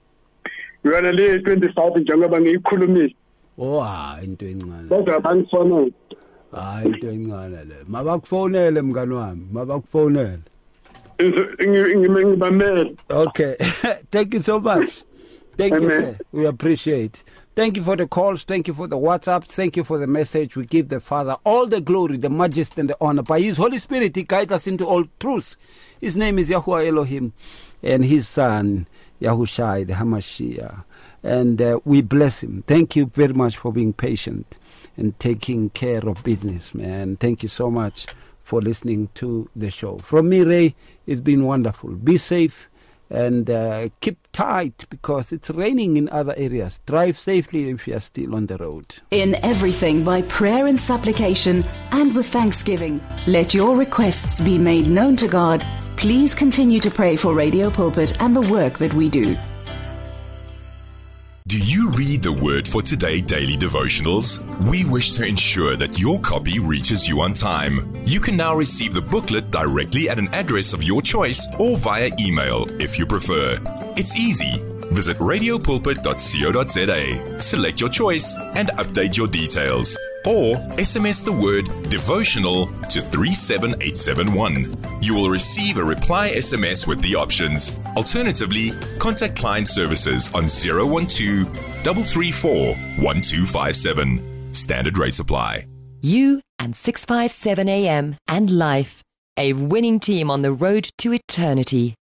You are only twenty-five in Jangabang. Oh, ah, into England. That's a bank phone. Ah, into England. Mabakfonele mngani wami, mabakfonele. Okay. Thank you so much. Thank Amen. you, sir. We appreciate. Thank you for the calls. Thank you for the WhatsApp. Thank you for the message. We give the Father all the glory, the majesty, and the honor. By His Holy Spirit, He guides us into all truth. His name is Yahuwah Elohim, and His Son, Yahushai, the Hamashiach. And uh, we bless Him. Thank you very much for being patient and taking care of business, man. Thank you so much for listening to the show. From me, Ray, it's been wonderful. Be safe. And uh, keep tight because it's raining in other areas. Drive safely if you are still on the road. In everything by prayer and supplication and with thanksgiving, let your requests be made known to God. Please continue to pray for Radio Pulpit and the work that we do. Do you read the Word for Today daily devotionals? We wish to ensure that your copy reaches you on time. You can now receive the booklet directly at an address of your choice or via email if you prefer. It's easy. Visit radio pulpit dot co dot za, select your choice and update your details. Or S M S the word devotional to three seven eight seven one. You will receive a reply S M S with the options. Alternatively, contact client services on zero one two, three three four, one two five seven. Standard rates apply. You and six five seven A M and Life, a winning team on the road to eternity.